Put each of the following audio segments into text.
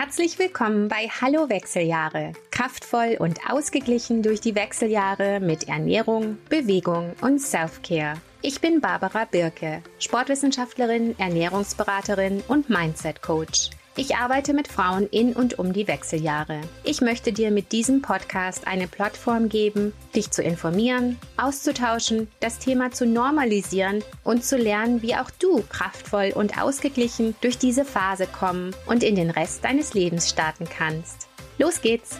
Herzlich willkommen bei Hallo Wechseljahre. Kraftvoll und ausgeglichen durch die Wechseljahre mit Ernährung, Bewegung und Self-Care. Ich bin Barbara Birke, Sportwissenschaftlerin, Ernährungsberaterin und Mindset-Coach. Ich arbeite mit Frauen in und um die Wechseljahre. Ich möchte dir mit diesem Podcast eine Plattform geben, dich zu informieren, auszutauschen, das Thema zu normalisieren und zu lernen, wie auch du kraftvoll und ausgeglichen durch diese Phase kommen und in den Rest deines Lebens starten kannst. Los geht's!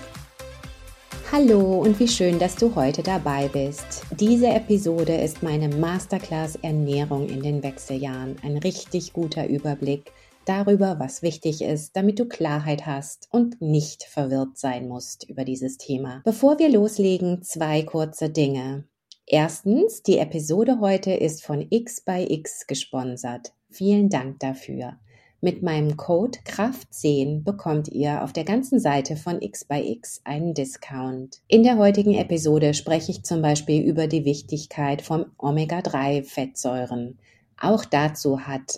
Hallo und wie schön, dass du heute dabei bist. Diese Episode ist meine Masterclass Ernährung in den Wechseljahren. Ein richtig guter Überblick darüber, was wichtig ist, damit du Klarheit hast und nicht verwirrt sein musst über dieses Thema. Bevor wir loslegen, 2 kurze Dinge. Erstens, die Episode heute ist von X gesponsert. Vielen Dank dafür. Mit meinem Code Kraft10 bekommt ihr auf der ganzen Seite von X einen Discount. In der heutigen Episode spreche ich zum Beispiel über die Wichtigkeit von Omega-3-Fettsäuren. Auch dazu hat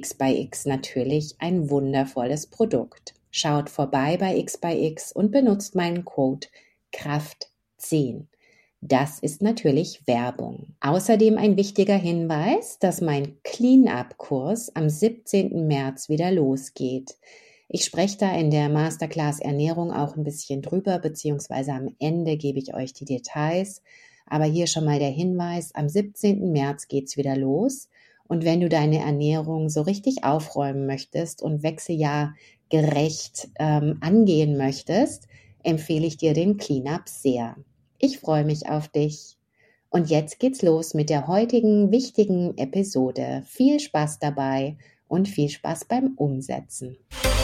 X natürlich ein wundervolles Produkt. Schaut vorbei bei X und benutzt meinen Code Kraft10. Das ist natürlich Werbung. Außerdem ein wichtiger Hinweis, dass mein Clean-Up-Kurs am 17. März wieder losgeht. Ich spreche da in der Masterclass Ernährung auch ein bisschen drüber, beziehungsweise am Ende gebe ich euch die Details. Aber hier schon mal der Hinweis, am 17. März geht's wieder los. Und wenn du deine Ernährung so richtig aufräumen möchtest und wechseljahrgerecht angehen möchtest, empfehle ich dir den Cleanup sehr. Ich freue mich auf dich. Und jetzt geht's los mit der heutigen wichtigen Episode. Viel Spaß dabei und viel Spaß beim Umsetzen.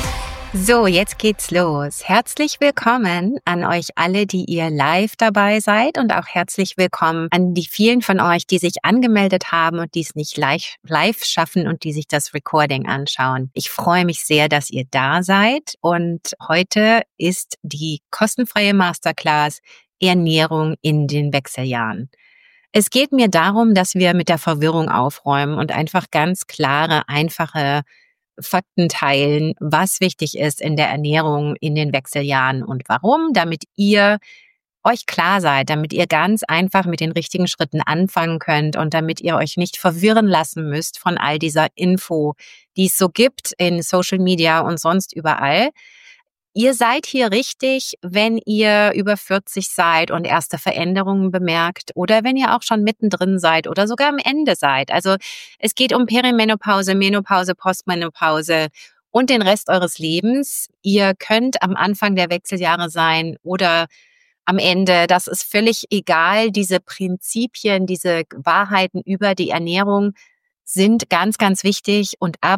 So, jetzt geht's los. Herzlich willkommen an euch alle, die ihr live dabei seid und auch herzlich willkommen an die vielen von euch, die sich angemeldet haben und die es nicht live schaffen und die sich das Recording anschauen. Ich freue mich sehr, dass ihr da seid und heute ist die kostenfreie Masterclass Ernährung in den Wechseljahren. Es geht mir darum, dass wir mit der Verwirrung aufräumen und einfach ganz klare, einfache Fakten teilen, was wichtig ist in der Ernährung in den Wechseljahren und warum, damit ihr euch klar seid, damit ihr ganz einfach mit den richtigen Schritten anfangen könnt und damit ihr euch nicht verwirren lassen müsst von all dieser Info, die es so gibt in Social Media und sonst überall. Ihr seid hier richtig, wenn ihr über 40 seid und erste Veränderungen bemerkt oder wenn ihr auch schon mittendrin seid oder sogar am Ende seid. Also es geht um Perimenopause, Menopause, Postmenopause und den Rest eures Lebens. Ihr könnt am Anfang der Wechseljahre sein oder am Ende. Das ist völlig egal. Diese Prinzipien, diese Wahrheiten über die Ernährung sind ganz, ganz wichtig und ab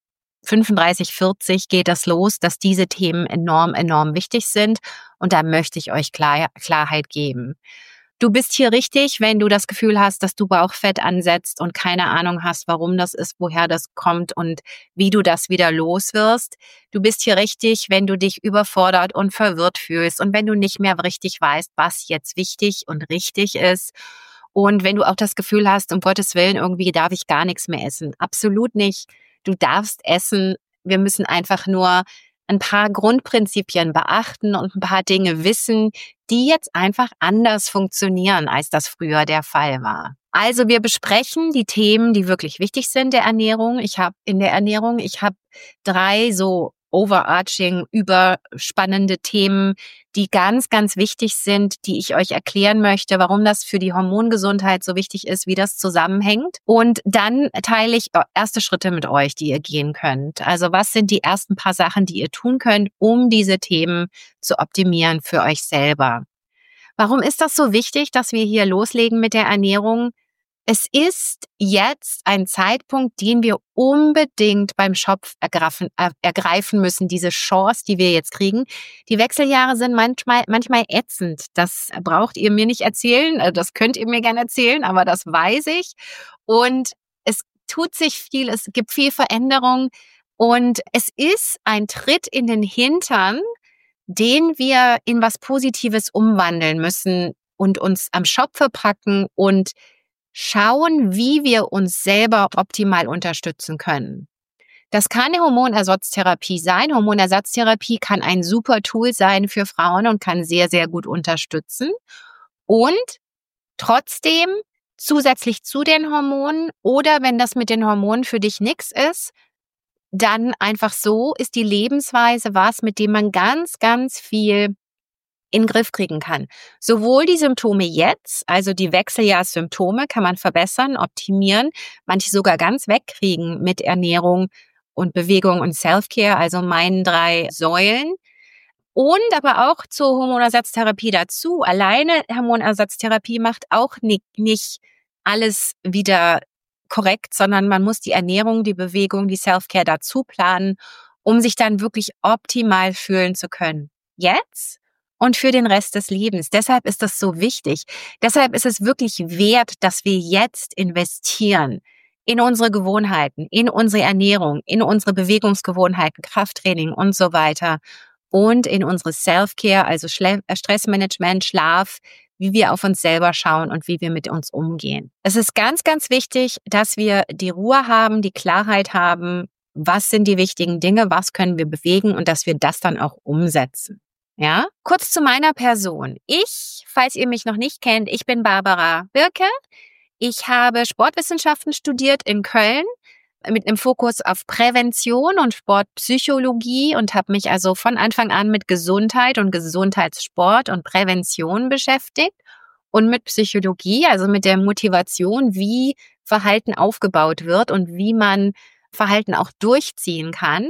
35, 40 geht das los, dass diese Themen enorm wichtig sind und da möchte ich euch Klarheit geben. Du bist hier richtig, wenn du das Gefühl hast, dass du Bauchfett ansetzt und keine Ahnung hast, warum das ist, woher das kommt und wie du das wieder los wirst. Du bist hier richtig, wenn du dich überfordert und verwirrt fühlst und wenn du nicht mehr richtig weißt, was jetzt wichtig und richtig ist. Und wenn du auch das Gefühl hast, um Gottes Willen, irgendwie darf ich gar nichts mehr essen. Absolut nicht. Du darfst essen. Wir müssen einfach nur ein paar Grundprinzipien beachten und ein paar Dinge wissen, die jetzt einfach anders funktionieren, als das früher der Fall war. Also wir besprechen die Themen, die wirklich wichtig sind der Ernährung. Ich habe 3 so overarching, überspannende Themen, die ganz, ganz wichtig sind, die ich euch erklären möchte, warum das für die Hormongesundheit so wichtig ist, wie das zusammenhängt. Und dann teile ich erste Schritte mit euch, die ihr gehen könnt. Also was sind die ersten paar Sachen, die ihr tun könnt, um diese Themen zu optimieren für euch selber? Warum ist das so wichtig, dass wir hier loslegen mit der Ernährung? Es ist jetzt ein Zeitpunkt, den wir unbedingt beim Schopf ergreifen müssen, diese Chance, die wir jetzt kriegen. Die Wechseljahre sind manchmal ätzend. Das braucht ihr mir nicht erzählen, das könnt ihr mir gerne erzählen, aber das weiß ich. Und es tut sich viel, es gibt viel Veränderung und es ist ein Tritt in den Hintern, den wir in was Positives umwandeln müssen und uns am Schopfe packen und schauen, wie wir uns selber optimal unterstützen können. Das kann eine Hormonersatztherapie sein. Hormonersatztherapie kann ein super Tool sein für Frauen und kann sehr, sehr gut unterstützen. Und trotzdem zusätzlich zu den Hormonen oder wenn das mit den Hormonen für dich nichts ist, dann einfach so ist die Lebensweise was, mit dem man ganz, ganz viel in den Griff kriegen kann. Sowohl die Symptome jetzt, also die Wechseljahrssymptome kann man verbessern, optimieren, manche sogar ganz wegkriegen mit Ernährung und Bewegung und Self-Care, also meinen 3 Säulen. Und aber auch zur Hormonersatztherapie dazu. Alleine Hormonersatztherapie macht auch nicht alles wieder korrekt, sondern man muss die Ernährung, die Bewegung, die Self-Care dazu planen, um sich dann wirklich optimal fühlen zu können. Jetzt und für den Rest des Lebens. Deshalb ist das so wichtig. Deshalb ist es wirklich wert, dass wir jetzt investieren in unsere Gewohnheiten, in unsere Ernährung, in unsere Bewegungsgewohnheiten, Krafttraining und so weiter und in unsere Self-Care, also Stressmanagement, Schlaf, wie wir auf uns selber schauen und wie wir mit uns umgehen. Es ist ganz, ganz wichtig, dass wir die Ruhe haben, die Klarheit haben, was sind die wichtigen Dinge, was können wir bewegen und dass wir das dann auch umsetzen. Ja, kurz zu meiner Person. Ich, falls ihr mich noch nicht kennt, ich bin Barbara Birke. Ich habe Sportwissenschaften studiert in Köln mit einem Fokus auf Prävention und Sportpsychologie und habe mich also von Anfang an mit Gesundheit und Gesundheitssport und Prävention beschäftigt und mit Psychologie, also mit der Motivation, wie Verhalten aufgebaut wird und wie man Verhalten auch durchziehen kann.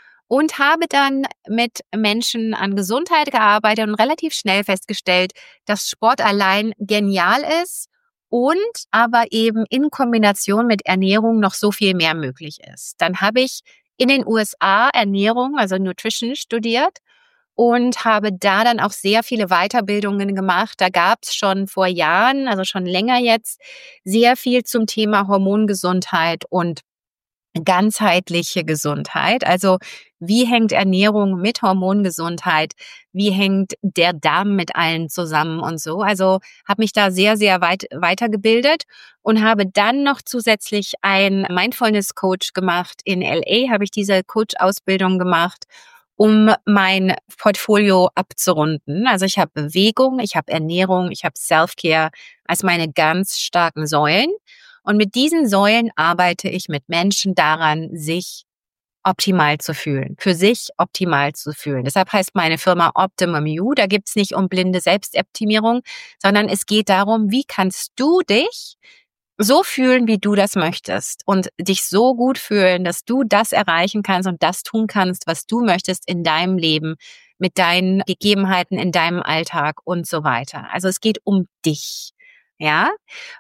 Und habe dann mit Menschen an Gesundheit gearbeitet und relativ schnell festgestellt, dass Sport allein genial ist und aber eben in Kombination mit Ernährung noch so viel mehr möglich ist. Dann habe ich in den USA Ernährung, also Nutrition, studiert und habe da dann auch sehr viele Weiterbildungen gemacht. Da gab es schon vor Jahren, also schon länger jetzt, sehr viel zum Thema Hormongesundheit und ganzheitliche Gesundheit. Also wie hängt Ernährung mit Hormongesundheit? Wie hängt der Darm mit allen zusammen und so? Also habe mich da sehr, sehr weit weitergebildet und habe dann noch zusätzlich ein Mindfulness-Coach gemacht. In LA habe ich diese Coach-Ausbildung gemacht, um mein Portfolio abzurunden. Also ich habe Bewegung, ich habe Ernährung, ich habe Self-Care als meine ganz starken Säulen. Und mit diesen Säulen arbeite ich mit Menschen daran, sich optimal zu fühlen, für sich optimal zu fühlen. Deshalb heißt meine Firma Optimum You. Da geht's nicht um blinde Selbstoptimierung, sondern es geht darum, wie kannst du dich so fühlen, wie du das möchtest und dich so gut fühlen, dass du das erreichen kannst und das tun kannst, was du möchtest in deinem Leben, mit deinen Gegebenheiten in deinem Alltag und so weiter. Also es geht um dich. Ja,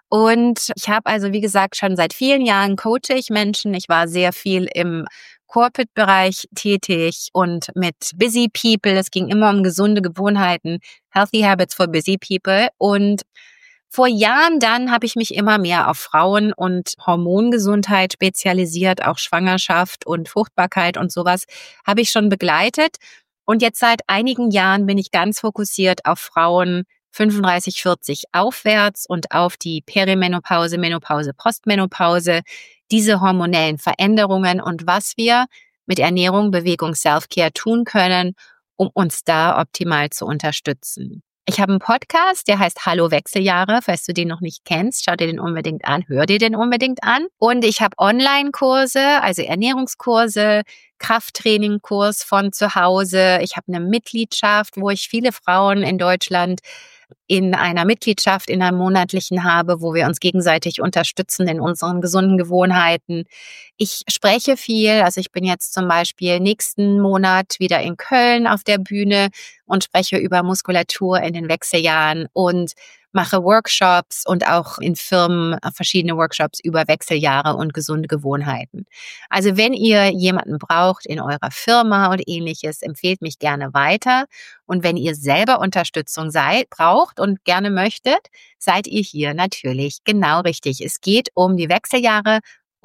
und ich habe also, wie gesagt, schon seit vielen Jahren coache ich Menschen. Ich war sehr viel im Corporate-Bereich tätig und mit Busy People. Es ging immer um gesunde Gewohnheiten, Healthy Habits for Busy People. Und vor Jahren dann habe ich mich immer mehr auf Frauen- und Hormongesundheit spezialisiert, auch Schwangerschaft und Fruchtbarkeit und sowas habe ich schon begleitet. Und jetzt seit einigen Jahren bin ich ganz fokussiert auf Frauen 35, 40 aufwärts und auf die Perimenopause, Menopause, Postmenopause, diese hormonellen Veränderungen und was wir mit Ernährung, Bewegung, Self-Care tun können, um uns da optimal zu unterstützen. Ich habe einen Podcast, der heißt Hallo Wechseljahre. Falls du den noch nicht kennst, schau dir den unbedingt an, hör dir den unbedingt an. Und ich habe Online-Kurse, also Ernährungskurse, Krafttrainingkurs von zu Hause. Ich habe eine Mitgliedschaft, wo ich viele Frauen in Deutschland in einer Mitgliedschaft, in einer monatlichen habe, wo wir uns gegenseitig unterstützen in unseren gesunden Gewohnheiten. Ich spreche viel, also ich bin jetzt zum Beispiel nächsten Monat wieder in Köln auf der Bühne und spreche über Muskulatur in den Wechseljahren und mache Workshops und auch in Firmen verschiedene Workshops über Wechseljahre und gesunde Gewohnheiten. Also wenn ihr jemanden braucht in eurer Firma und ähnliches, empfehlt mich gerne weiter. Und wenn ihr selber Unterstützung braucht und gerne möchtet, seid ihr hier natürlich genau richtig. Es geht um die Wechseljahre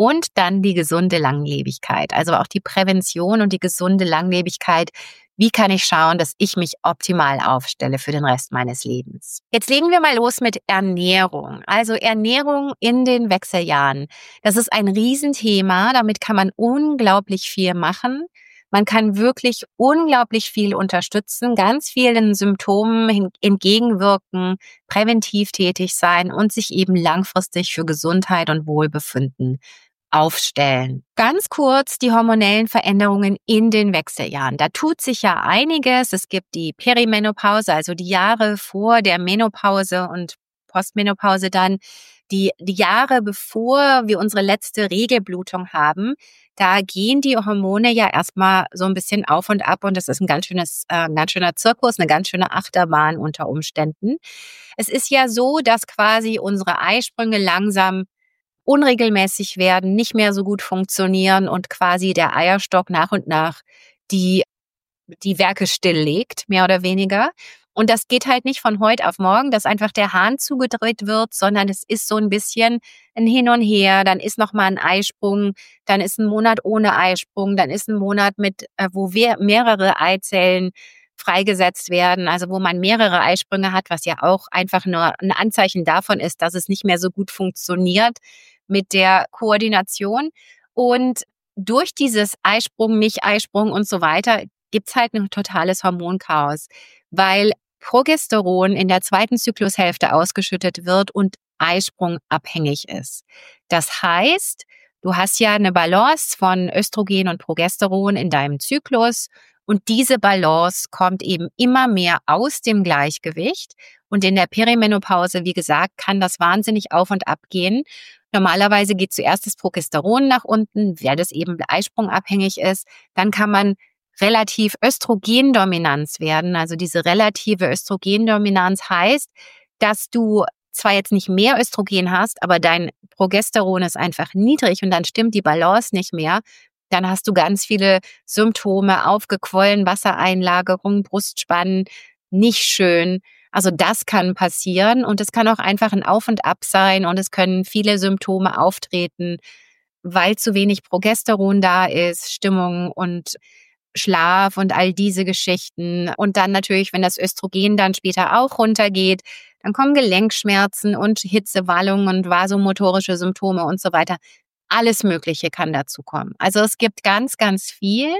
Und dann die gesunde Langlebigkeit, also auch die Prävention und die gesunde Langlebigkeit. Wie kann ich schauen, dass ich mich optimal aufstelle für den Rest meines Lebens? Jetzt legen wir mal los mit Ernährung. Also Ernährung in den Wechseljahren. Das ist ein Riesenthema. Damit kann man unglaublich viel machen. Man kann wirklich unglaublich viel unterstützen, ganz vielen Symptomen entgegenwirken, präventiv tätig sein und sich eben langfristig für Gesundheit und Wohlbefinden aufstellen. Ganz kurz die hormonellen Veränderungen in den Wechseljahren. Da tut sich ja einiges. Es gibt die Perimenopause, also die Jahre vor der Menopause und Postmenopause dann, die Jahre bevor wir unsere letzte Regelblutung haben. Da gehen die Hormone ja erstmal so ein bisschen auf und ab und das ist ein ganz schöner Zirkus, eine ganz schöne Achterbahn unter Umständen. Es ist ja so, dass quasi unsere Eisprünge langsam unregelmäßig werden, nicht mehr so gut funktionieren und quasi der Eierstock nach und nach die Werke stilllegt, mehr oder weniger. Und das geht halt nicht von heute auf morgen, dass einfach der Hahn zugedreht wird, sondern es ist so ein bisschen ein Hin und Her. Dann ist noch mal ein Eisprung, dann ist ein Monat ohne Eisprung, dann ist ein Monat mit, wo mehrere Eizellen freigesetzt werden, also wo man mehrere Eisprünge hat, was ja auch einfach nur ein Anzeichen davon ist, dass es nicht mehr so gut funktioniert mit der Koordination. Und durch dieses Eisprung, Nicht-Eisprung und so weiter gibt's halt ein totales Hormonchaos, weil Progesteron in der zweiten Zyklushälfte ausgeschüttet wird und Eisprung abhängig ist. Das heißt, du hast ja eine Balance von Östrogen und Progesteron in deinem Zyklus und diese Balance kommt eben immer mehr aus dem Gleichgewicht. Und in der Perimenopause, wie gesagt, kann das wahnsinnig auf und ab gehen. Normalerweise geht zuerst das Progesteron nach unten, weil das eben eisprungabhängig ist. Dann kann man relativ Östrogendominanz werden. Also diese relative Östrogendominanz heißt, dass du zwar jetzt nicht mehr Östrogen hast, aber dein Progesteron ist einfach niedrig und dann stimmt die Balance nicht mehr. Dann hast du ganz viele Symptome, aufgequollen, Wassereinlagerung, Brustspannen, nicht schön. Also das kann passieren und es kann auch einfach ein Auf und Ab sein und es können viele Symptome auftreten, weil zu wenig Progesteron da ist, Stimmung und Schlaf und all diese Geschichten. Und dann natürlich, wenn das Östrogen dann später auch runtergeht, dann kommen Gelenkschmerzen und Hitzewallungen und vasomotorische Symptome und so weiter. Alles Mögliche kann dazu kommen. Also es gibt ganz, ganz viel.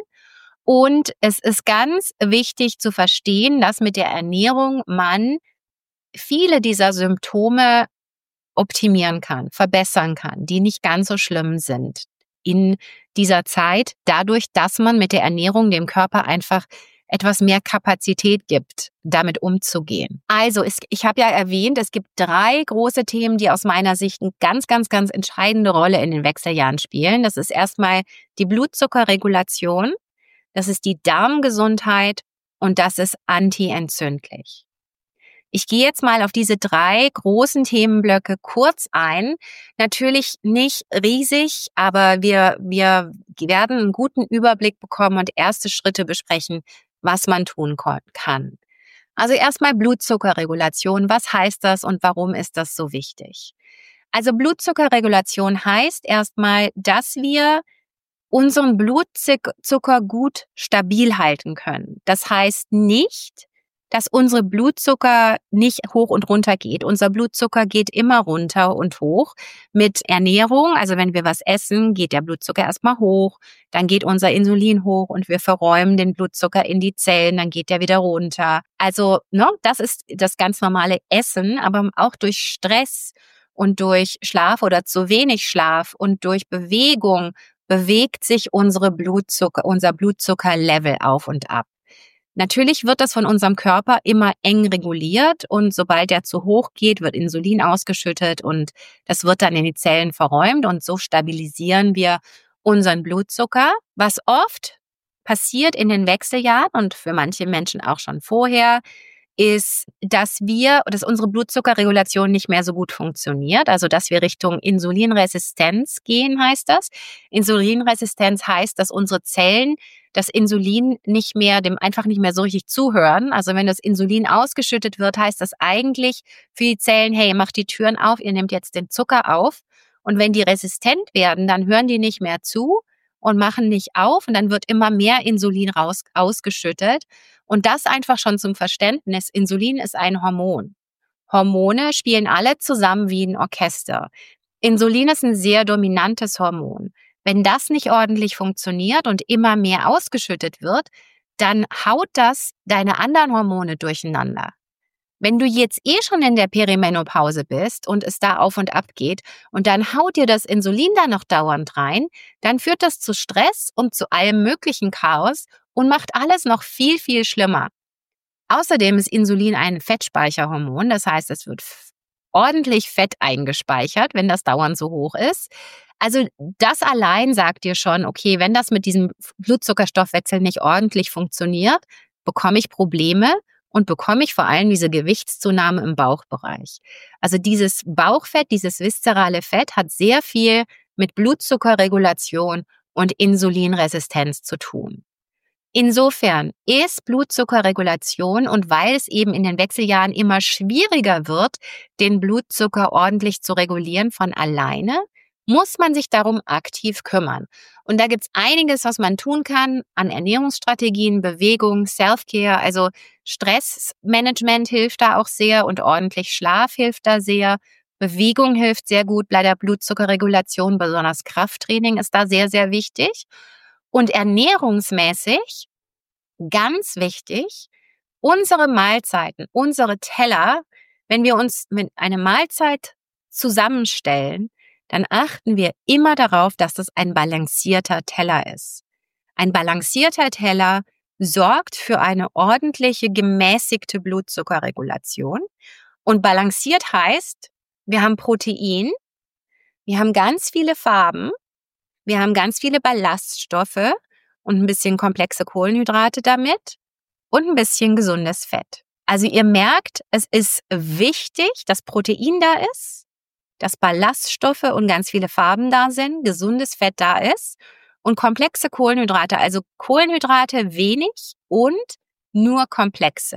Und es ist ganz wichtig zu verstehen, dass mit der Ernährung man viele dieser Symptome optimieren kann, verbessern kann, die nicht ganz so schlimm sind in dieser Zeit, dadurch, dass man mit der Ernährung dem Körper einfach etwas mehr Kapazität gibt, damit umzugehen. Also ich habe ja erwähnt, es gibt 3 große Themen, die aus meiner Sicht eine ganz, ganz, ganz entscheidende Rolle in den Wechseljahren spielen. Das ist erstmal die Blutzuckerregulation, das ist die Darmgesundheit und das ist antientzündlich. Ich gehe jetzt mal auf diese 3 großen Themenblöcke kurz ein. Natürlich nicht riesig, aber wir werden einen guten Überblick bekommen und erste Schritte besprechen, was man tun kann. Also erstmal Blutzuckerregulation. Was heißt das und warum ist das so wichtig? Also Blutzuckerregulation heißt erstmal, dass wir unseren Blutzucker gut stabil halten können. Das heißt nicht, dass unsere Blutzucker nicht hoch und runter geht. Unser Blutzucker geht immer runter und hoch mit Ernährung. Also wenn wir was essen, geht der Blutzucker erstmal hoch, dann geht unser Insulin hoch und wir verräumen den Blutzucker in die Zellen, dann geht der wieder runter. Also das ist das ganz normale Essen, aber auch durch Stress und durch Schlaf oder zu wenig Schlaf und durch Bewegung bewegt sich unser Blutzuckerlevel auf und ab. Natürlich wird das von unserem Körper immer eng reguliert und sobald der zu hoch geht, wird Insulin ausgeschüttet und das wird dann in die Zellen verräumt und so stabilisieren wir unseren Blutzucker. Was oft passiert in den Wechseljahren und für manche Menschen auch schon vorher, ist, dass unsere Blutzuckerregulation nicht mehr so gut funktioniert, also dass wir Richtung Insulinresistenz gehen, heißt das. Insulinresistenz heißt, dass unsere Zellen das Insulin einfach nicht mehr so richtig zuhören. Also wenn das Insulin ausgeschüttet wird, heißt das eigentlich für die Zellen, hey, macht die Türen auf, ihr nehmt jetzt den Zucker auf Und wenn die resistent werden, dann hören die nicht mehr zu und machen nicht auf und dann wird immer mehr Insulin ausgeschüttet. Und das einfach schon zum Verständnis. Insulin ist ein Hormon. Hormone spielen alle zusammen wie ein Orchester. Insulin ist ein sehr dominantes Hormon. Wenn das nicht ordentlich funktioniert und immer mehr ausgeschüttet wird, dann haut das deine anderen Hormone durcheinander. Wenn du jetzt schon in der Perimenopause bist und es da auf und ab geht und dann haut dir das Insulin da noch dauernd rein, dann führt das zu Stress und zu allem möglichen Chaos und macht alles noch viel, viel schlimmer. Außerdem ist Insulin ein Fettspeicherhormon, das heißt, es wird ordentlich Fett eingespeichert, wenn das dauernd so hoch ist. Also das allein sagt dir schon, okay, wenn das mit diesem Blutzuckerstoffwechsel nicht ordentlich funktioniert, bekomme ich Probleme und bekomme ich vor allem diese Gewichtszunahme im Bauchbereich. Also dieses Bauchfett, dieses viszerale Fett hat sehr viel mit Blutzuckerregulation und Insulinresistenz zu tun. Insofern ist Blutzuckerregulation und weil es eben in den Wechseljahren immer schwieriger wird, den Blutzucker ordentlich zu regulieren von alleine, muss man sich darum aktiv kümmern. Und da gibt's einiges, was man tun kann an Ernährungsstrategien, Bewegung, Self-Care, also Stressmanagement hilft da auch sehr und ordentlich Schlaf hilft da sehr. Bewegung hilft sehr gut bei der Blutzuckerregulation, besonders Krafttraining ist da sehr, sehr wichtig. Und ernährungsmäßig, ganz wichtig, unsere Mahlzeiten, unsere Teller, wenn wir uns mit einer Mahlzeit zusammenstellen, dann achten wir immer darauf, dass das ein balancierter Teller ist. Ein balancierter Teller sorgt für eine ordentliche, gemäßigte Blutzuckerregulation. Und balanciert heißt, wir haben Protein, wir haben ganz viele Farben, wir haben ganz viele Ballaststoffe und ein bisschen komplexe Kohlenhydrate damit und ein bisschen gesundes Fett. Also ihr merkt, es ist wichtig, dass Protein da ist, dass Ballaststoffe und ganz viele Farben da sind, gesundes Fett da ist und komplexe Kohlenhydrate, also Kohlenhydrate wenig und nur komplexe.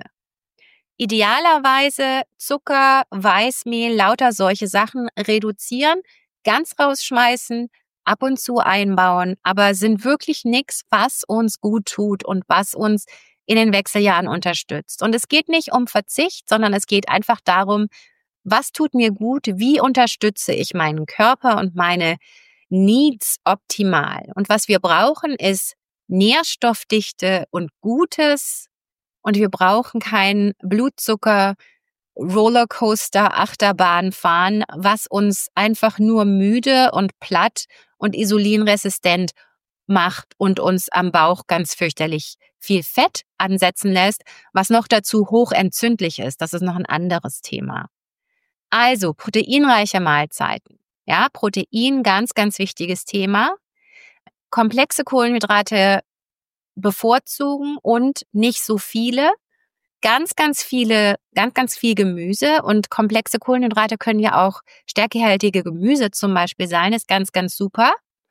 Idealerweise Zucker, Weißmehl, lauter solche Sachen reduzieren, ganz rausschmeißen, ab und zu einbauen, aber sind wirklich nichts, was uns gut tut und was uns in den Wechseljahren unterstützt. Und es geht nicht um Verzicht, sondern es geht einfach darum, was tut mir gut, wie unterstütze ich meinen Körper und meine Needs optimal. Und was wir brauchen, ist Nährstoffdichte und Gutes. Und wir brauchen keinen Blutzucker Rollercoaster, Achterbahn fahren, was uns einfach nur müde und platt und insulinresistent macht und uns am Bauch ganz fürchterlich viel Fett ansetzen lässt, was noch dazu hochentzündlich ist. Das ist noch ein anderes Thema. Also proteinreiche Mahlzeiten. Ja, Protein, ganz, ganz wichtiges Thema. Komplexe Kohlenhydrate bevorzugen und nicht so viele. Ganz viel Gemüse und komplexe Kohlenhydrate können ja auch stärkehaltige Gemüse zum Beispiel sein, ist ganz, ganz super.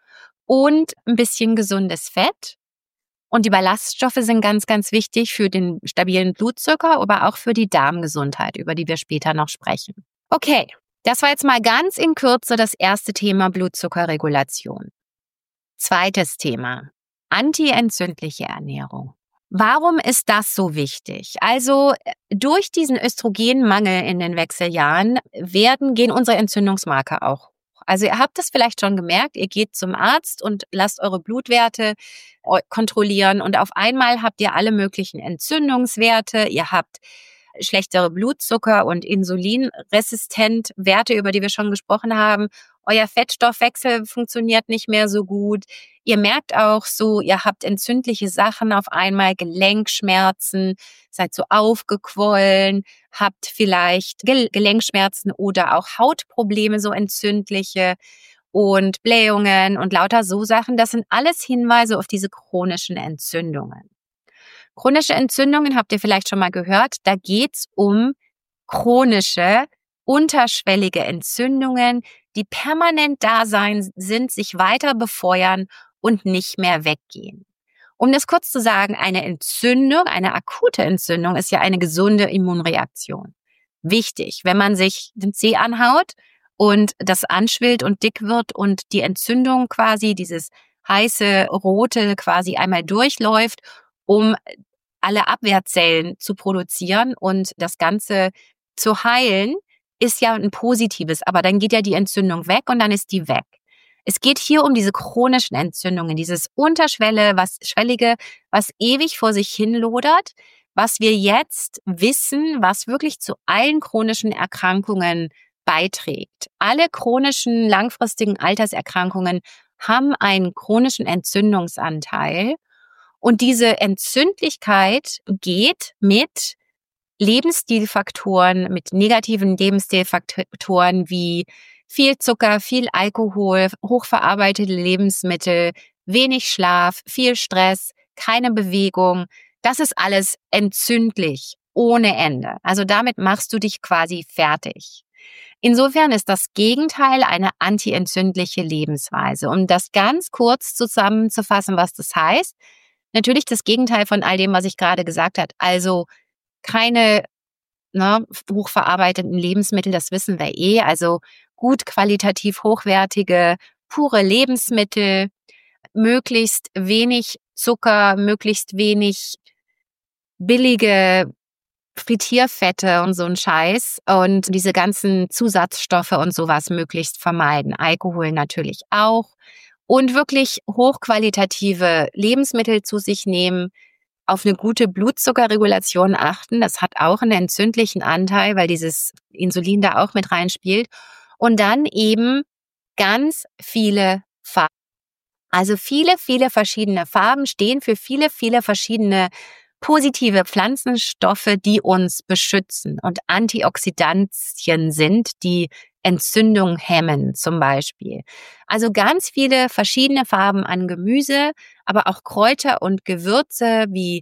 Und ein bisschen gesundes Fett. Und die Ballaststoffe sind ganz, ganz wichtig für den stabilen Blutzucker, aber auch für die Darmgesundheit, über die wir später noch sprechen. Okay, das war jetzt mal ganz in Kürze das erste Thema Blutzuckerregulation. Zweites Thema, antientzündliche Ernährung. Warum ist das so wichtig? Also durch diesen Östrogenmangel in den Wechseljahren gehen unsere Entzündungsmarker auch hoch. Also ihr habt das vielleicht schon gemerkt, ihr geht zum Arzt und lasst eure Blutwerte kontrollieren und auf einmal habt ihr alle möglichen Entzündungswerte, ihr habt schlechtere Blutzucker und insulinresistent Werte, über die wir schon gesprochen haben. Euer Fettstoffwechsel funktioniert nicht mehr so gut. Ihr merkt auch so, ihr habt entzündliche Sachen auf einmal, Gelenkschmerzen, seid so aufgequollen, habt vielleicht Gelenkschmerzen oder auch Hautprobleme, so entzündliche und Blähungen und lauter so Sachen. Das sind alles Hinweise auf diese chronischen Entzündungen. Chronische Entzündungen habt ihr vielleicht schon mal gehört. Da geht's um chronische, unterschwellige Entzündungen, die permanent da sind, sich weiter befeuern und nicht mehr weggehen. Um das kurz zu sagen, eine Entzündung, eine akute Entzündung ist ja eine gesunde Immunreaktion. Wichtig, wenn man sich den Zeh anhaut und das anschwillt und dick wird und die Entzündung quasi, dieses heiße Rote quasi einmal durchläuft, um alle Abwehrzellen zu produzieren und das Ganze zu heilen, ist ja ein positives, aber dann geht ja die Entzündung weg und dann ist die weg. Es geht hier um diese chronischen Entzündungen, dieses Schwellige, was ewig vor sich hin lodert, was wir jetzt wissen, was wirklich zu allen chronischen Erkrankungen beiträgt. Alle chronischen, langfristigen Alterserkrankungen haben einen chronischen Entzündungsanteil. Und diese Entzündlichkeit geht mit Lebensstilfaktoren, mit negativen Lebensstilfaktoren wie viel Zucker, viel Alkohol, hochverarbeitete Lebensmittel, wenig Schlaf, viel Stress, keine Bewegung. Das ist alles entzündlich ohne Ende. Also damit machst du dich quasi fertig. Insofern ist das Gegenteil eine antientzündliche Lebensweise. Um das ganz kurz zusammenzufassen, was das heißt, natürlich das Gegenteil von all dem, was ich gerade gesagt habe. Also keine hochverarbeiteten Lebensmittel, das wissen wir eh. Also gut qualitativ hochwertige, pure Lebensmittel, möglichst wenig Zucker, möglichst wenig billige Frittierfette und so ein Scheiß und diese ganzen Zusatzstoffe und sowas möglichst vermeiden. Alkohol natürlich auch. Und wirklich hochqualitative Lebensmittel zu sich nehmen, auf eine gute Blutzuckerregulation achten. Das hat auch einen entzündlichen Anteil, weil dieses Insulin da auch mit reinspielt. Und dann eben ganz viele Farben. Also viele, viele verschiedene Farben stehen für viele, viele verschiedene positive Pflanzenstoffe, die uns beschützen und Antioxidantien sind, die Entzündung hemmen zum Beispiel. Also ganz viele verschiedene Farben an Gemüse, aber auch Kräuter und Gewürze wie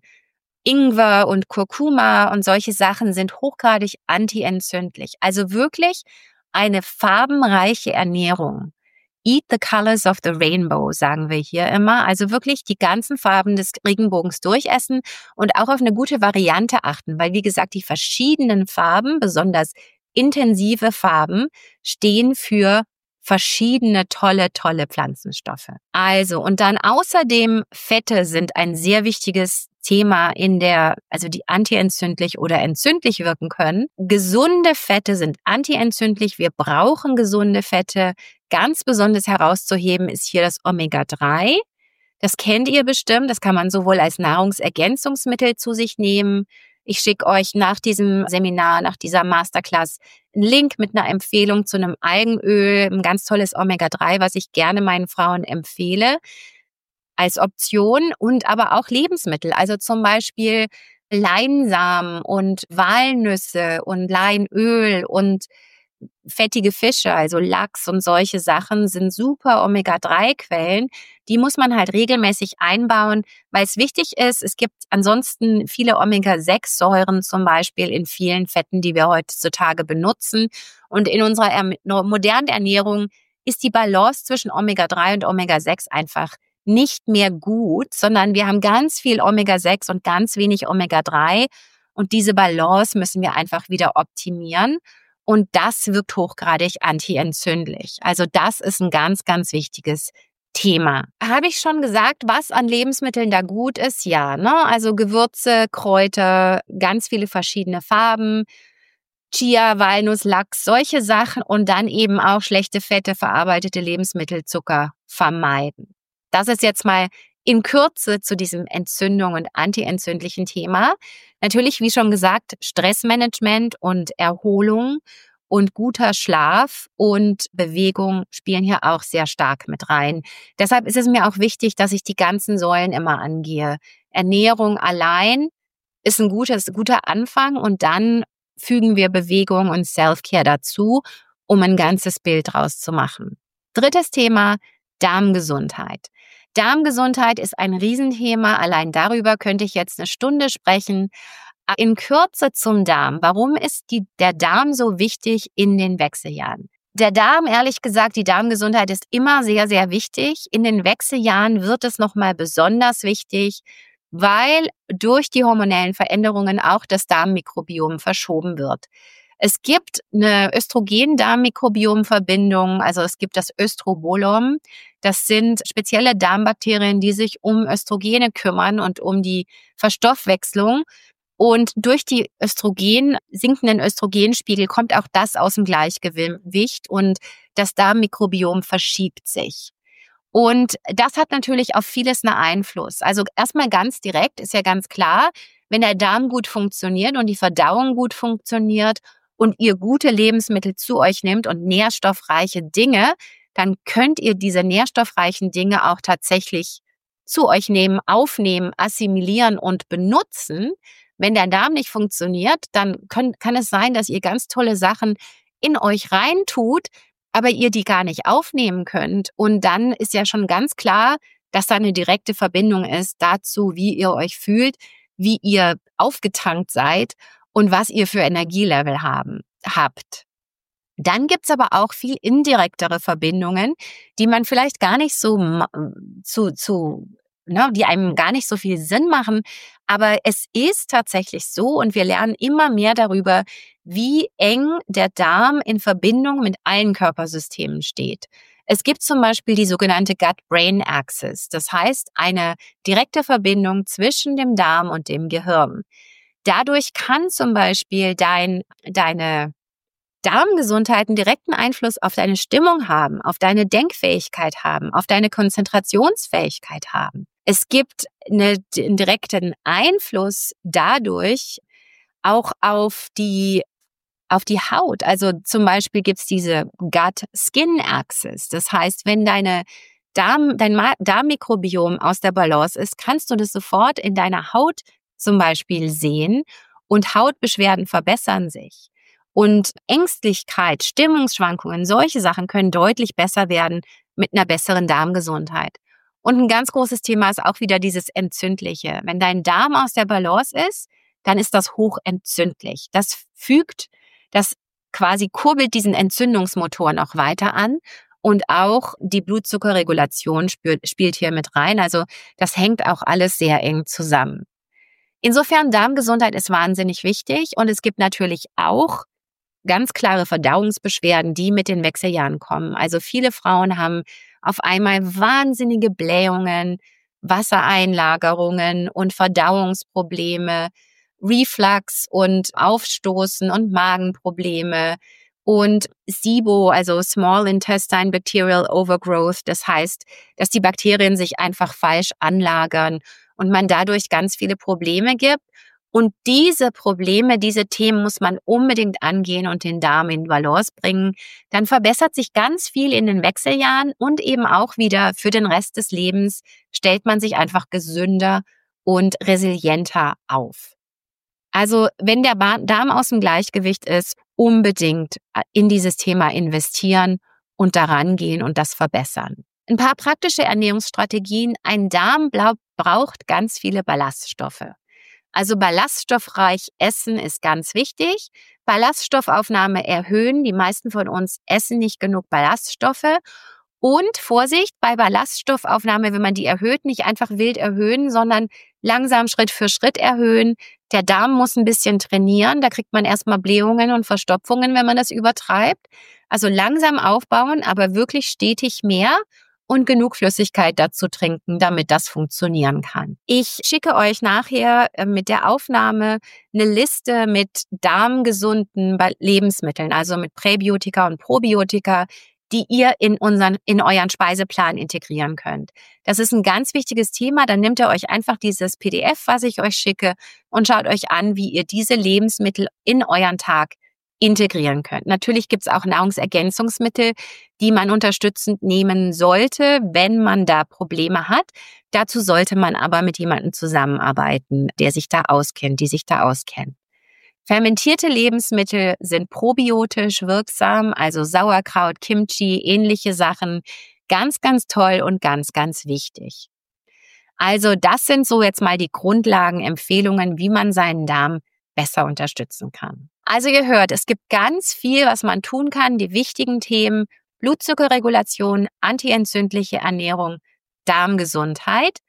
Ingwer und Kurkuma und solche Sachen sind hochgradig antientzündlich. Also wirklich eine farbenreiche Ernährung. Eat the colors of the rainbow, sagen wir hier immer. Also wirklich die ganzen Farben des Regenbogens durchessen und auch auf eine gute Variante achten, weil wie gesagt, die verschiedenen Farben, besonders intensive Farben, stehen für verschiedene tolle Pflanzenstoffe. Also, und dann außerdem Fette sind ein sehr wichtiges Thema also die antientzündlich oder entzündlich wirken können. Gesunde Fette sind antientzündlich. Wir brauchen gesunde Fette. Ganz besonders herauszuheben ist hier das Omega-3. Das kennt ihr bestimmt. Das kann man sowohl als Nahrungsergänzungsmittel zu sich nehmen. Ich schicke euch nach diesem Seminar, nach dieser Masterclass einen Link mit einer Empfehlung zu einem Algenöl, ein ganz tolles Omega-3, was ich gerne meinen Frauen empfehle als Option und aber auch Lebensmittel. Also zum Beispiel Leinsamen und Walnüsse und Leinöl und fettige Fische, also Lachs und solche Sachen sind super Omega-3-Quellen. Die muss man halt regelmäßig einbauen, weil es wichtig ist. Es gibt ansonsten viele Omega-6-Säuren zum Beispiel in vielen Fetten, die wir heutzutage benutzen. Und in unserer modernen Ernährung ist die Balance zwischen Omega-3 und Omega-6 einfach nicht mehr gut, sondern wir haben ganz viel Omega-6 und ganz wenig Omega-3. Und diese Balance müssen wir einfach wieder optimieren. Und das wirkt hochgradig antientzündlich. Also das ist ein ganz, ganz wichtiges Thema. Habe ich schon gesagt, was an Lebensmitteln da gut ist? Ja, ne? Also Gewürze, Kräuter, ganz viele verschiedene Farben, Chia, Walnuss, Lachs, solche Sachen und dann eben auch schlechte Fette, verarbeitete Lebensmittel, Zucker vermeiden. Das ist jetzt mal in Kürze zu diesem Entzündung und antientzündlichen Thema. Natürlich, wie schon gesagt, Stressmanagement und Erholung und guter Schlaf und Bewegung spielen hier auch sehr stark mit rein. Deshalb ist es mir auch wichtig, dass ich die ganzen Säulen immer angehe. Ernährung allein ist ein guter Anfang und dann fügen wir Bewegung und Self-Care dazu, um ein ganzes Bild draus zu machen. Drittes Thema, Darmgesundheit. Darmgesundheit ist ein Riesenthema. Allein darüber könnte ich jetzt eine Stunde sprechen. In Kürze zum Darm. Warum ist der Darm so wichtig in den Wechseljahren? Der Darm, ehrlich gesagt, die Darmgesundheit ist immer sehr, sehr wichtig. In den Wechseljahren wird es nochmal besonders wichtig, weil durch die hormonellen Veränderungen auch das Darmmikrobiom verschoben wird. Es gibt eine Östrogen-Darm-Mikrobiom-Verbindung, also es gibt das Östrobolom. Das sind spezielle Darmbakterien, die sich um Östrogene kümmern und um die Verstoffwechslung. Und durch die sinkenden Östrogenspiegel kommt auch das aus dem Gleichgewicht und das Darmmikrobiom verschiebt sich. Und das hat natürlich auf vieles einen Einfluss. Also erstmal ganz direkt ist ja ganz klar, wenn der Darm gut funktioniert und die Verdauung gut funktioniert und ihr gute Lebensmittel zu euch nehmt und nährstoffreiche Dinge, dann könnt ihr diese nährstoffreichen Dinge auch tatsächlich zu euch nehmen, aufnehmen, assimilieren und benutzen. Wenn der Darm nicht funktioniert, dann kann es sein, dass ihr ganz tolle Sachen in euch reintut, aber ihr die gar nicht aufnehmen könnt. Und dann ist ja schon ganz klar, dass da eine direkte Verbindung ist dazu, wie ihr euch fühlt, wie ihr aufgetankt seid und was ihr für Energielevel habt. Dann gibt's aber auch viel indirektere Verbindungen, die man vielleicht gar nicht die einem gar nicht so viel Sinn machen. Aber es ist tatsächlich so und wir lernen immer mehr darüber, wie eng der Darm in Verbindung mit allen Körpersystemen steht. Es gibt zum Beispiel die sogenannte Gut-Brain-Axis. Das heißt, eine direkte Verbindung zwischen dem Darm und dem Gehirn. Dadurch kann zum Beispiel deine Darmgesundheit einen direkten Einfluss auf deine Stimmung haben, auf deine Denkfähigkeit haben, auf deine Konzentrationsfähigkeit haben. Es gibt einen direkten Einfluss dadurch auch auf die Haut. Also zum Beispiel gibt's diese Gut-Skin-Axis. Das heißt, wenn dein Darmmikrobiom aus der Balance ist, kannst du das sofort in deiner Haut zum Beispiel sehen und Hautbeschwerden verbessern sich. Und Ängstlichkeit, Stimmungsschwankungen, solche Sachen können deutlich besser werden mit einer besseren Darmgesundheit. Und ein ganz großes Thema ist auch wieder dieses Entzündliche. Wenn dein Darm aus der Balance ist, dann ist das hochentzündlich. Das quasi kurbelt diesen Entzündungsmotor noch weiter an. Und auch die Blutzuckerregulation spielt hier mit rein. Also das hängt auch alles sehr eng zusammen. Insofern, Darmgesundheit ist wahnsinnig wichtig. Und es gibt natürlich auch ganz klare Verdauungsbeschwerden, die mit den Wechseljahren kommen. Also viele Frauen haben auf einmal wahnsinnige Blähungen, Wassereinlagerungen und Verdauungsprobleme, Reflux und Aufstoßen und Magenprobleme und SIBO, also Small Intestine Bacterial Overgrowth. Das heißt, dass die Bakterien sich einfach falsch anlagern und man dadurch ganz viele Probleme gibt. Und diese Probleme, diese Themen muss man unbedingt angehen und den Darm in Balance bringen. Dann verbessert sich ganz viel in den Wechseljahren und eben auch wieder für den Rest des Lebens stellt man sich einfach gesünder und resilienter auf. Also wenn der Darm aus dem Gleichgewicht ist, unbedingt in dieses Thema investieren und daran gehen und das verbessern. Ein paar praktische Ernährungsstrategien. Ein Darm braucht ganz viele Ballaststoffe. Also ballaststoffreich essen ist ganz wichtig. Ballaststoffaufnahme erhöhen. Die meisten von uns essen nicht genug Ballaststoffe. Und Vorsicht, bei Ballaststoffaufnahme, wenn man die erhöht, nicht einfach wild erhöhen, sondern langsam Schritt für Schritt erhöhen. Der Darm muss ein bisschen trainieren. Da kriegt man erstmal Blähungen und Verstopfungen, wenn man das übertreibt. Also langsam aufbauen, aber wirklich stetig mehr. Und genug Flüssigkeit dazu trinken, damit das funktionieren kann. Ich schicke euch nachher mit der Aufnahme eine Liste mit darmgesunden Lebensmitteln, also mit Präbiotika und Probiotika, die ihr in euren Speiseplan integrieren könnt. Das ist ein ganz wichtiges Thema. Dann nehmt ihr euch einfach dieses PDF, was ich euch schicke, und schaut euch an, wie ihr diese Lebensmittel in euren Tag integrieren könnt. Natürlich gibt es auch Nahrungsergänzungsmittel, die man unterstützend nehmen sollte, wenn man da Probleme hat. Dazu sollte man aber mit jemandem zusammenarbeiten, der sich da auskennt, die sich da auskennen. Fermentierte Lebensmittel sind probiotisch wirksam, also Sauerkraut, Kimchi, ähnliche Sachen. Ganz, ganz toll und ganz, ganz wichtig. Also das sind so jetzt mal die Grundlagenempfehlungen, wie man seinen Darm besser unterstützen kann. Also ihr hört, es gibt ganz viel, was man tun kann. Die wichtigen Themen: Blutzuckerregulation, antientzündliche Ernährung, Darmgesundheit.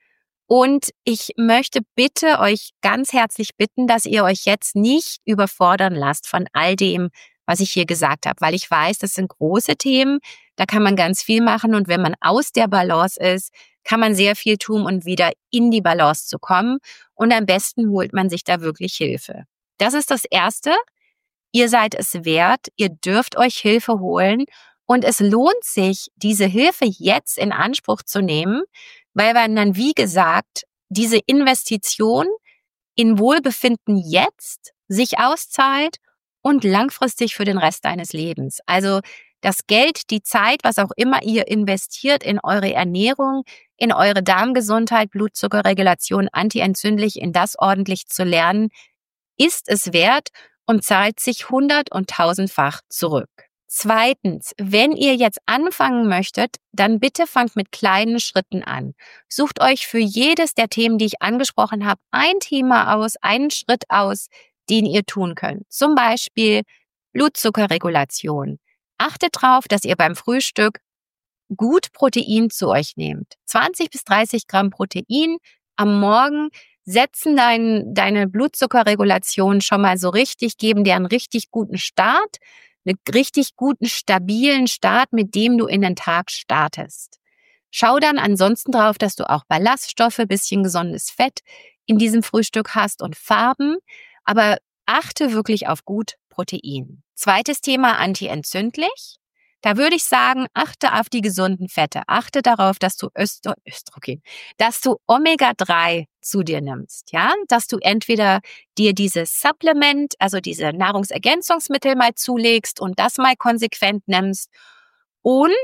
Und ich möchte bitte euch ganz herzlich bitten, dass ihr euch jetzt nicht überfordern lasst von all dem, was ich hier gesagt habe, weil ich weiß, das sind große Themen, da kann man ganz viel machen und wenn man aus der Balance ist, kann man sehr viel tun, um wieder in die Balance zu kommen und am besten holt man sich da wirklich Hilfe. Das ist das Erste. Ihr seid es wert, ihr dürft euch Hilfe holen und es lohnt sich, diese Hilfe jetzt in Anspruch zu nehmen, weil man dann, wie gesagt, diese Investition in Wohlbefinden jetzt sich auszahlt und langfristig für den Rest deines Lebens. Also das Geld, die Zeit, was auch immer ihr investiert in eure Ernährung, in eure Darmgesundheit, Blutzuckerregulation, antientzündlich, in das ordentlich zu lernen, ist es wert und zahlt sich 100- und 1000-fach zurück. Zweitens, wenn ihr jetzt anfangen möchtet, dann bitte fangt mit kleinen Schritten an. Sucht euch für jedes der Themen, die ich angesprochen habe, ein Thema aus, einen Schritt aus, den ihr tun könnt. Zum Beispiel Blutzuckerregulation. Achtet darauf, dass ihr beim Frühstück gut Protein zu euch nehmt. 20 bis 30 Gramm Protein am Morgen setzen deine Blutzuckerregulation schon mal so richtig, geben dir einen richtig guten Start, einen richtig guten, stabilen Start, mit dem du in den Tag startest. Schau dann ansonsten drauf, dass du auch Ballaststoffe, bisschen gesundes Fett in diesem Frühstück hast und Farben, aber achte wirklich auf gut Protein. Zweites Thema, antientzündlich. Da würde ich sagen, achte auf die gesunden Fette. Achte darauf, dass du Östrogen, dass du Omega-3 zu dir nimmst, ja? Dass du entweder dir dieses Supplement, also diese Nahrungsergänzungsmittel mal zulegst und das mal konsequent nimmst und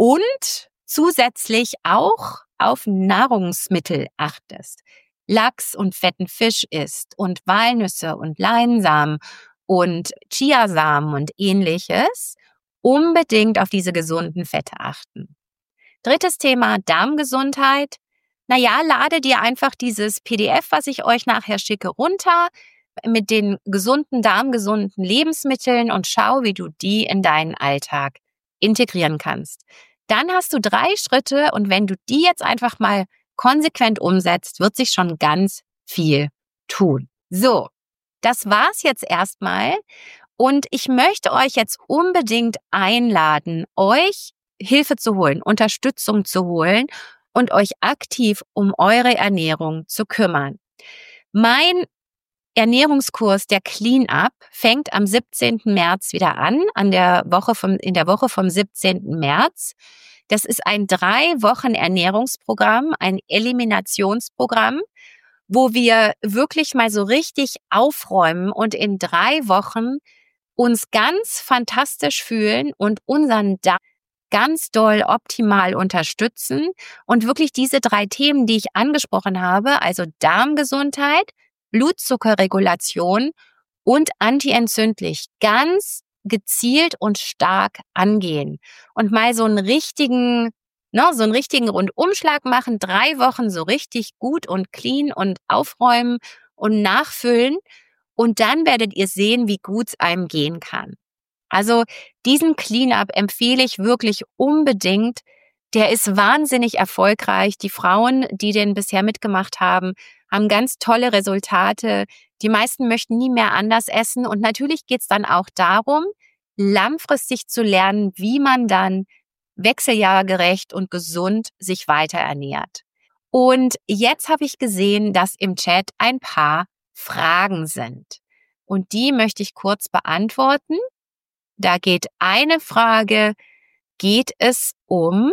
zusätzlich auch auf Nahrungsmittel achtest. Lachs und fetten Fisch isst und Walnüsse und Leinsamen und Chiasamen und ähnliches. Unbedingt auf diese gesunden Fette achten. Drittes Thema, Darmgesundheit. Lade dir einfach dieses PDF, was ich euch nachher schicke, runter mit den gesunden, darmgesunden Lebensmitteln und schau, wie du die in deinen Alltag integrieren kannst. Dann hast du 3 Schritte und wenn du die jetzt einfach mal konsequent umsetzt, wird sich schon ganz viel tun. So, das war's jetzt erstmal. Und ich möchte euch jetzt unbedingt einladen, euch Hilfe zu holen, Unterstützung zu holen und euch aktiv um eure Ernährung zu kümmern. Mein Ernährungskurs, der Clean Up, fängt am 17. März wieder an, in der Woche vom 17. März. Das ist ein 3 Wochen Ernährungsprogramm, ein Eliminationsprogramm, wo wir wirklich mal so richtig aufräumen und in 3 Wochen uns ganz fantastisch fühlen und unseren Darm ganz doll optimal unterstützen und wirklich diese 3 Themen, die ich angesprochen habe, also Darmgesundheit, Blutzuckerregulation und antientzündlich, ganz gezielt und stark angehen und mal so einen richtigen Rundumschlag machen, 3 Wochen so richtig gut und clean und aufräumen und nachfüllen. Und dann werdet ihr sehen, wie gut es einem gehen kann. Also diesen Cleanup empfehle ich wirklich unbedingt. Der ist wahnsinnig erfolgreich. Die Frauen, die den bisher mitgemacht haben, haben ganz tolle Resultate. Die meisten möchten nie mehr anders essen. Und natürlich geht es dann auch darum, langfristig zu lernen, wie man dann wechseljahrgerecht und gesund sich weiter ernährt. Und jetzt habe ich gesehen, dass im Chat ein paar Fragen sind. Und die möchte ich kurz beantworten. Da geht eine Frage, geht es um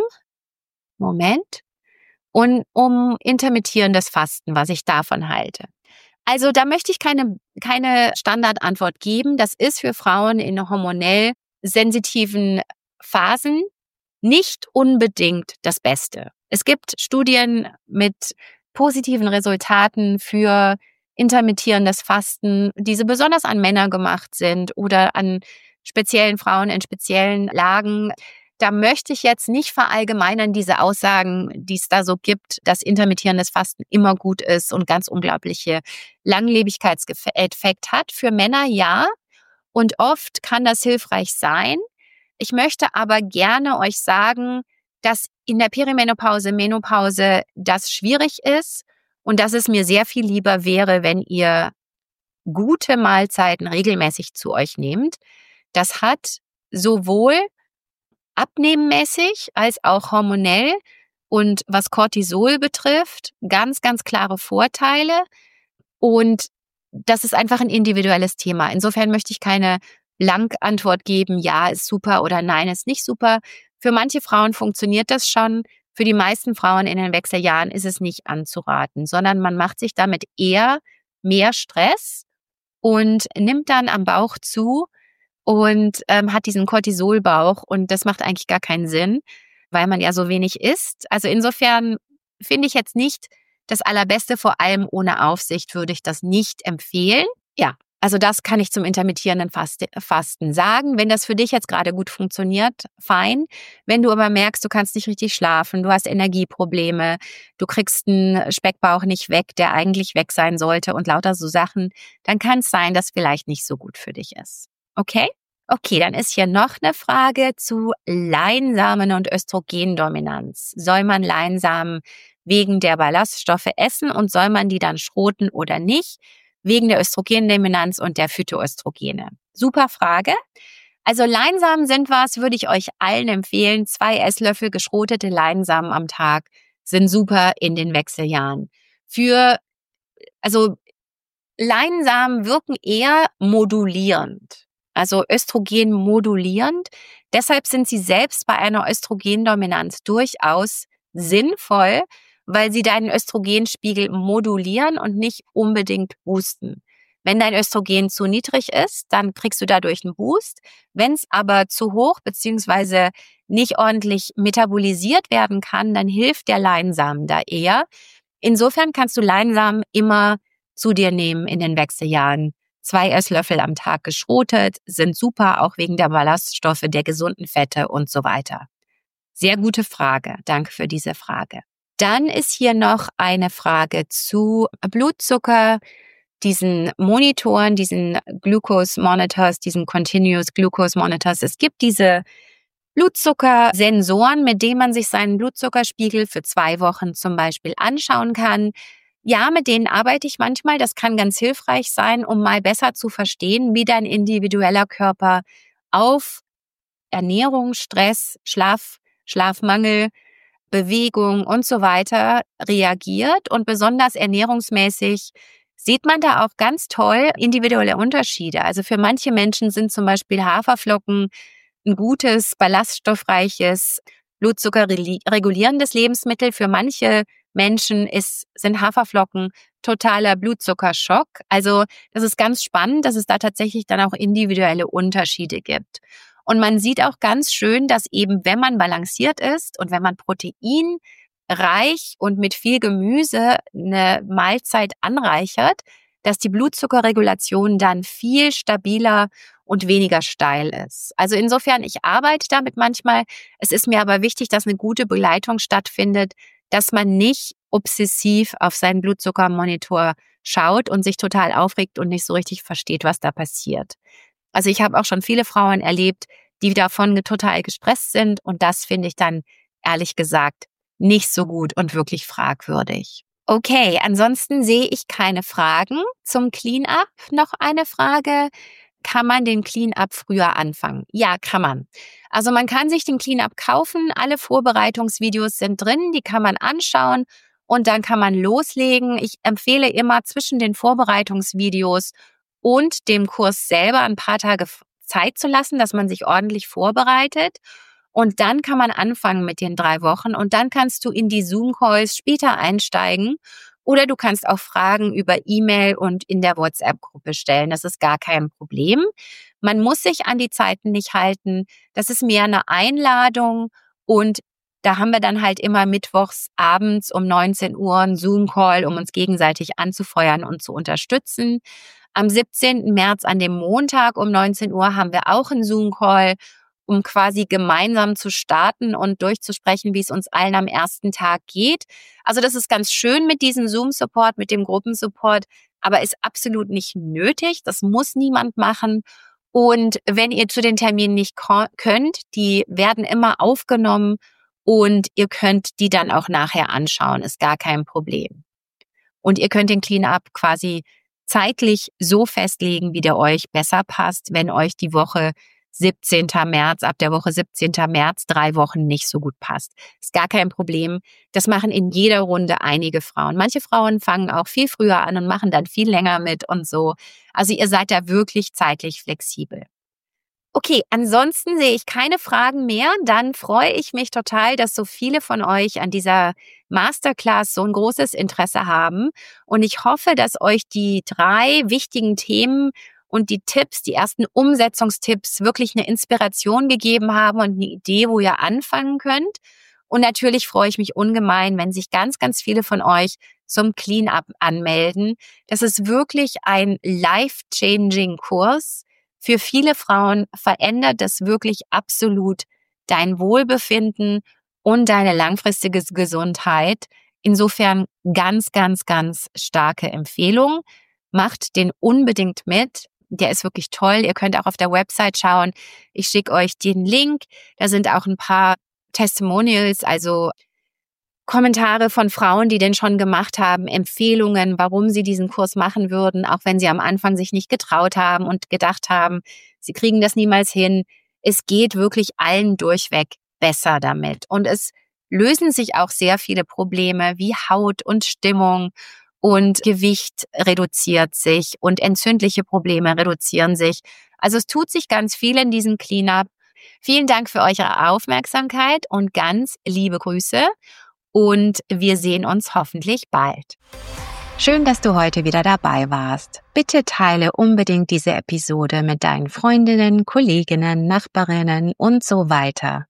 intermittierendes Fasten, was ich davon halte. Also da möchte ich keine Standardantwort geben. Das ist für Frauen in hormonell sensitiven Phasen nicht unbedingt das Beste. Es gibt Studien mit positiven Resultaten für intermittierendes Fasten, die so besonders an Männer gemacht sind oder an speziellen Frauen in speziellen Lagen. Da möchte ich jetzt nicht verallgemeinern diese Aussagen, die es da so gibt, dass intermittierendes Fasten immer gut ist und ganz unglaubliche Langlebigkeitseffekt hat. Für Männer ja, und oft kann das hilfreich sein. Ich möchte aber gerne euch sagen, dass in der Perimenopause, Menopause das schwierig ist und dass es mir sehr viel lieber wäre, wenn ihr gute Mahlzeiten regelmäßig zu euch nehmt. Das hat sowohl abnehmmäßig als auch hormonell und was Cortisol betrifft, ganz, ganz klare Vorteile. Und das ist einfach ein individuelles Thema. Insofern möchte ich keine Langantwort geben, ja, ist super oder nein, ist nicht super. Für manche Frauen funktioniert das schon. Für die meisten Frauen in den Wechseljahren ist es nicht anzuraten, sondern man macht sich damit eher mehr Stress und nimmt dann am Bauch zu und hat diesen Cortisolbauch. Und das macht eigentlich gar keinen Sinn, weil man ja so wenig isst. Also insofern finde ich jetzt nicht das Allerbeste, vor allem ohne Aufsicht würde ich das nicht empfehlen. Ja, also das kann ich zum intermittierenden Fasten sagen. Wenn das für dich jetzt gerade gut funktioniert, fein. Wenn du aber merkst, du kannst nicht richtig schlafen, du hast Energieprobleme, du kriegst einen Speckbauch nicht weg, der eigentlich weg sein sollte und lauter so Sachen, dann kann es sein, dass vielleicht nicht so gut für dich ist. Okay? Okay, dann ist hier noch eine Frage zu Leinsamen und Östrogendominanz. Soll man Leinsamen wegen der Ballaststoffe essen und soll man die dann schroten oder nicht? Wegen der Östrogendominanz und der Phytoöstrogene. Super Frage. Also Leinsamen sind was, würde ich euch allen empfehlen. 2 Esslöffel geschrotete Leinsamen am Tag sind super in den Wechseljahren. Leinsamen wirken eher modulierend, also Östrogen modulierend. Deshalb sind sie selbst bei einer Östrogendominanz durchaus sinnvoll, weil sie deinen Östrogenspiegel modulieren und nicht unbedingt boosten. Wenn dein Östrogen zu niedrig ist, dann kriegst du dadurch einen Boost. Wenn es aber zu hoch bzw. nicht ordentlich metabolisiert werden kann, dann hilft der Leinsamen da eher. Insofern kannst du Leinsamen immer zu dir nehmen in den Wechseljahren. 2 Esslöffel am Tag geschrotet sind super, auch wegen der Ballaststoffe, der gesunden Fette und so weiter. Sehr gute Frage. Danke für diese Frage. Dann ist hier noch eine Frage zu Blutzucker, diesen Monitoren, diesen Glucose Monitors, diesen Continuous Glucose Monitors. Es gibt diese Blutzuckersensoren, mit denen man sich seinen Blutzuckerspiegel für 2 Wochen zum Beispiel anschauen kann. Ja, mit denen arbeite ich manchmal. Das kann ganz hilfreich sein, um mal besser zu verstehen, wie dein individueller Körper auf Ernährung, Stress, Schlafmangel, Bewegung und so weiter reagiert. Und besonders ernährungsmäßig sieht man da auch ganz toll individuelle Unterschiede. Also für manche Menschen sind zum Beispiel Haferflocken ein gutes, ballaststoffreiches, blutzuckerregulierendes Lebensmittel. Für manche Menschen sind Haferflocken totaler Blutzuckerschock. Also das ist ganz spannend, dass es da tatsächlich dann auch individuelle Unterschiede gibt. Und man sieht auch ganz schön, dass eben, wenn man balanciert ist und wenn man proteinreich und mit viel Gemüse eine Mahlzeit anreichert, dass die Blutzuckerregulation dann viel stabiler und weniger steil ist. Also insofern, ich arbeite damit manchmal. Es ist mir aber wichtig, dass eine gute Begleitung stattfindet, dass man nicht obsessiv auf seinen Blutzuckermonitor schaut und sich total aufregt und nicht so richtig versteht, was da passiert. Also ich habe auch schon viele Frauen erlebt, die davon total gestresst sind und das finde ich dann ehrlich gesagt nicht so gut und wirklich fragwürdig. Okay, ansonsten sehe ich keine Fragen zum Clean-up. Noch eine Frage. Kann man den Clean-up früher anfangen? Ja, kann man. Also man kann sich den Clean-up kaufen. Alle Vorbereitungsvideos sind drin, die kann man anschauen und dann kann man loslegen. Ich empfehle immer zwischen den Vorbereitungsvideos und dem Kurs selber ein paar Tage Zeit zu lassen, dass man sich ordentlich vorbereitet. Und dann kann man anfangen mit den 3 Wochen und dann kannst du in die Zoom-Calls später einsteigen oder du kannst auch Fragen über E-Mail und in der WhatsApp-Gruppe stellen. Das ist gar kein Problem. Man muss sich an die Zeiten nicht halten. Das ist mehr eine Einladung und da haben wir dann halt immer mittwochs abends um 19 Uhr einen Zoom-Call, um uns gegenseitig anzufeuern und zu unterstützen. Am 17. März an dem Montag um 19 Uhr haben wir auch einen Zoom-Call, um quasi gemeinsam zu starten und durchzusprechen, wie es uns allen am ersten Tag geht. Also das ist ganz schön mit diesem Zoom-Support, mit dem Gruppensupport, aber ist absolut nicht nötig. Das muss niemand machen. Und wenn ihr zu den Terminen nicht könnt, die werden immer aufgenommen und ihr könnt die dann auch nachher anschauen, ist gar kein Problem. Und ihr könnt den Clean-up quasi zeitlich so festlegen, wie der euch besser passt, wenn euch die Woche 17. März, ab der Woche 17. März 3 Wochen nicht so gut passt. Ist gar kein Problem. Das machen in jeder Runde einige Frauen. Manche Frauen fangen auch viel früher an und machen dann viel länger mit und so. Also ihr seid da wirklich zeitlich flexibel. Okay, ansonsten sehe ich keine Fragen mehr. Dann freue ich mich total, dass so viele von euch an dieser Masterclass so ein großes Interesse haben. Und ich hoffe, dass euch die 3 wichtigen Themen und die Tipps, die ersten Umsetzungstipps wirklich eine Inspiration gegeben haben und eine Idee, wo ihr anfangen könnt. Und natürlich freue ich mich ungemein, wenn sich ganz, ganz viele von euch zum Clean-up anmelden. Das ist wirklich ein life-changing Kurs. Für viele Frauen verändert das wirklich absolut dein Wohlbefinden und deine langfristige Gesundheit. Insofern ganz, ganz, ganz starke Empfehlung. Macht den unbedingt mit. Der ist wirklich toll. Ihr könnt auch auf der Website schauen. Ich schicke euch den Link. Da sind auch ein paar Testimonials, also Kommentare von Frauen, die den schon gemacht haben, Empfehlungen, warum sie diesen Kurs machen würden, auch wenn sie am Anfang sich nicht getraut haben und gedacht haben, sie kriegen das niemals hin. Es geht wirklich allen durchweg besser damit. Und es lösen sich auch sehr viele Probleme wie Haut und Stimmung und Gewicht reduziert sich und entzündliche Probleme reduzieren sich. Also es tut sich ganz viel in diesem Clean-up. Vielen Dank für eure Aufmerksamkeit und ganz liebe Grüße. Und wir sehen uns hoffentlich bald. Schön, dass du heute wieder dabei warst. Bitte teile unbedingt diese Episode mit deinen Freundinnen, Kolleginnen, Nachbarinnen und so weiter.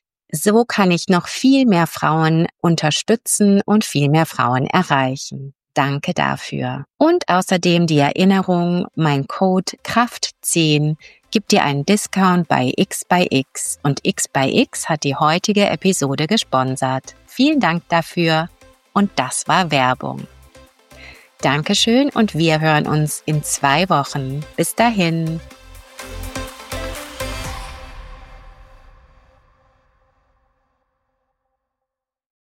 So kann ich noch viel mehr Frauen unterstützen und viel mehr Frauen erreichen. Danke dafür. Und außerdem die Erinnerung, mein Code Kraft10 gibt dir einen Discount bei X und X hat die heutige Episode gesponsert. Vielen Dank dafür und das war Werbung. Dankeschön und wir hören uns in 2 Wochen. Bis dahin.